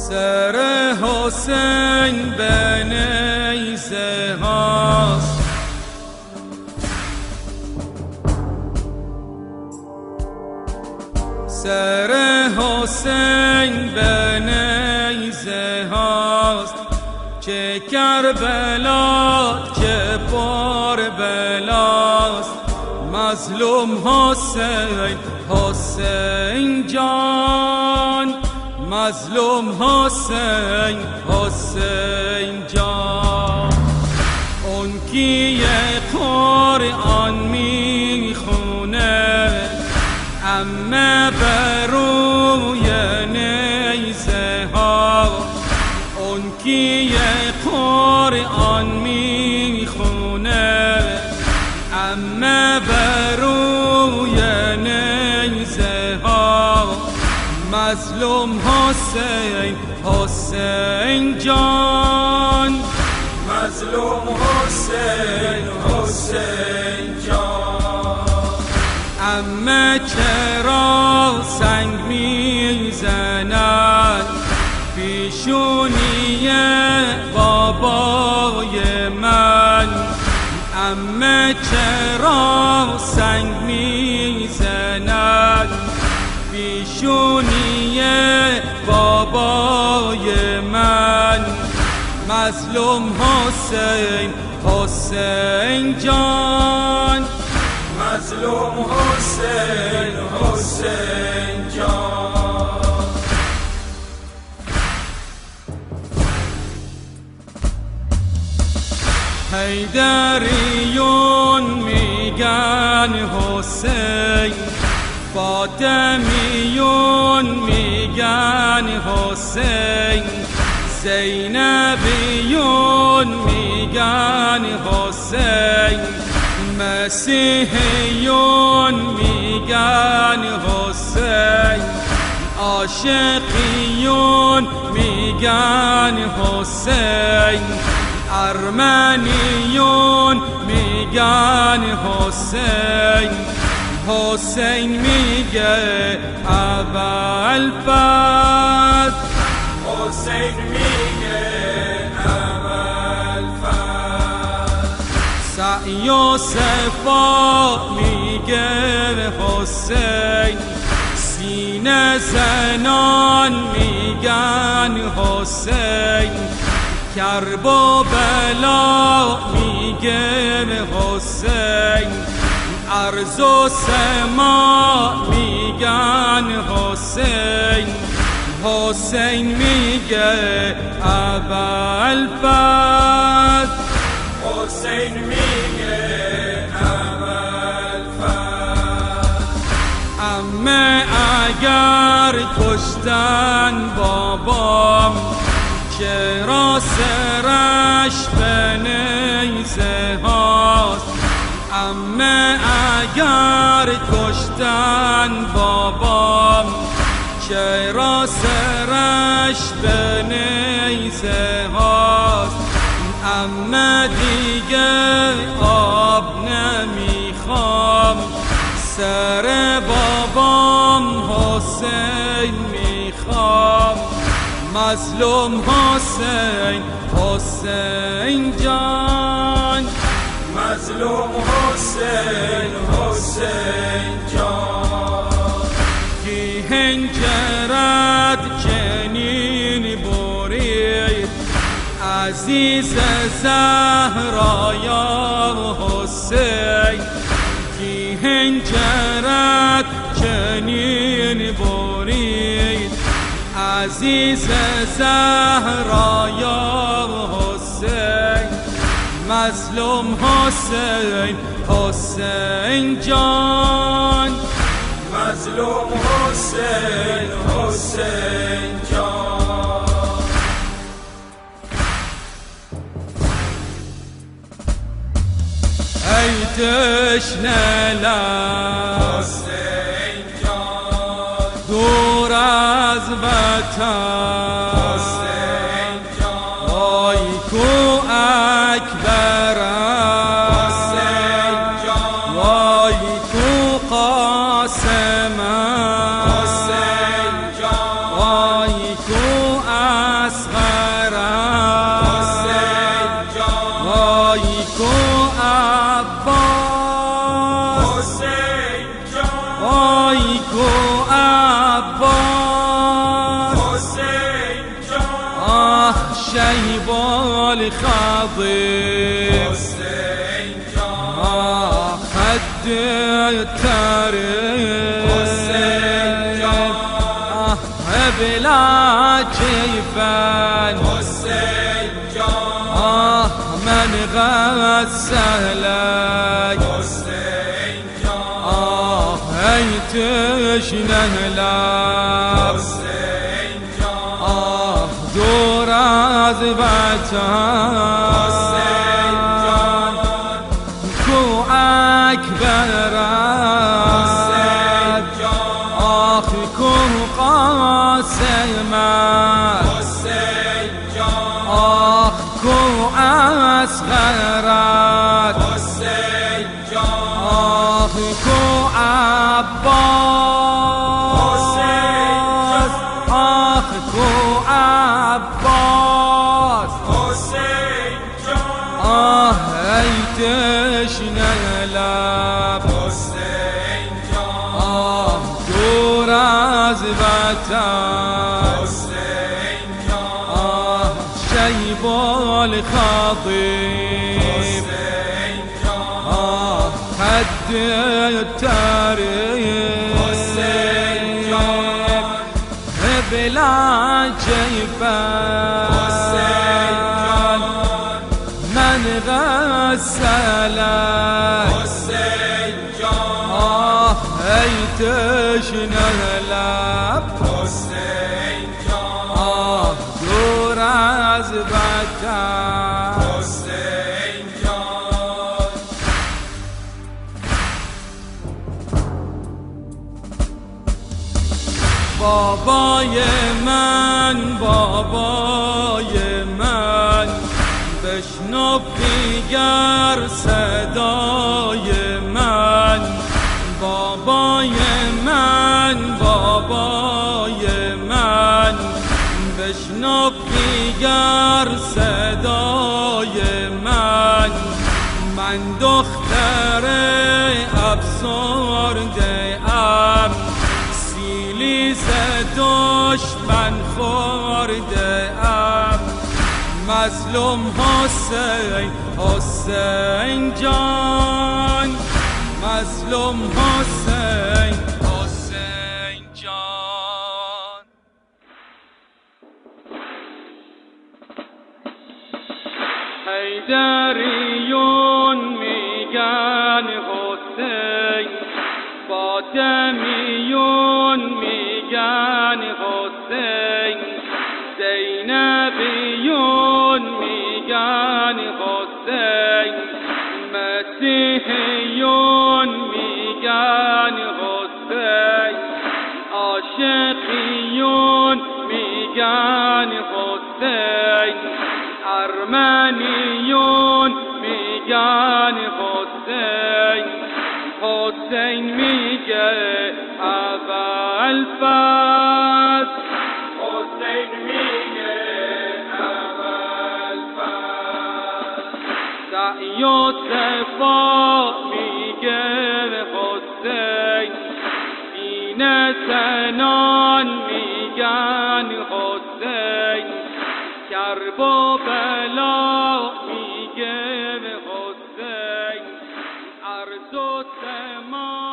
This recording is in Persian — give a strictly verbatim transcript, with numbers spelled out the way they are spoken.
سر حسین به نیزه هاست، سر حسین به نیزه هاست، چه کربلا چه پر بلاست. مظلوم حسین حسین جان، مظلوم حسین حسین جان. اون کیه قرآن میخونه اما بروی نیزه ها. اون کیه قرآن میخونه اما بروی نیزه ها. مظلوم حسین حسین جان، مظلوم حسین حسین جان. اما چرا سنگ میزنن پیشونی بابای من؟ اما چرا سنگ میزنن پیشونی بابای من؟ مظلوم حسین حسین جان، مظلوم حسین حسین جان. حیدریون میگن حسین، فاطمیون میگن حسین، زینبیون میگن حسین، مسیحیون میگن حسین، عاشقیون میگن حسین، ارمنیون میگن حسین. حسین میگه ابوالفضل، حسین میگه ابوالفضل. سعی و صفا میگه حسین، سینه زنان میگن حسین، کرب و بلا میگه حسین، ارض و سما میگن حسین. حسین میگه ابوالفضل، حسین میگه ابوالفضل. اما اگر کشتن بابام چرا سرش به نیزه هاست؟ اما اگر کشتن بابام چرا سرش به نیزه هاست؟ اما دیگه آب نمیخوام، سر بابام حسین میخوام. مظلوم حسین حسین جان، مظلوم حسین حسین جان. کی هنجرت چنین برید عزیز زهرا یا حسین؟ کی هنجرت چنین برید عزیز زهرا یا حسین؟ مظلوم حسین حسین جان، مظلوم حسین حسین جان. ای تشنه لب حسین جان، دور از وطن حسین جان. وای کو اکبرم حسین جان، وای کو قاسمم حسین جان. وای کو بلا کیفن حسین جان آه من غسلک حسین جان آه ای تشنه لب حسین جان آه دور از وطن حسین جان کو اکبرت حسین جان آخ کو قاسمت حسین جان آخ کو اصغرت حسین جان آخ کو عباس آخ کو عباس حسین جان آه ای تشنه لب حسین جان آه دور از وطن حسین جان آه شیب الخطیب حسین جان آه حد التاريخ حسین جان بلا جيفان حسین جان من غسلك حسین جان آه ای تشنه لب حسین جان آه دور از وطن حسین جان بابای من بابای من بشنو دیگر صدای من بابای من بابای من بشنو دیگر صدای من من دختر افسرده ام سیلی ز دشمن خورده ام مظلوم حسین حسین جان مظلوم حسین حسین جان حیدریون میگن حسین فاطمیون میگن حسین زینبیون میگن حسین مسیحیون میگن حسین عاشقیون میگن حسین ارمنیون میگن حسین حسین میگه اول فصل حسین میگه اول فصل سعی و صفا میگه حسین این سنان میگن حسین کرب و بلا میگه حسین عرض و سما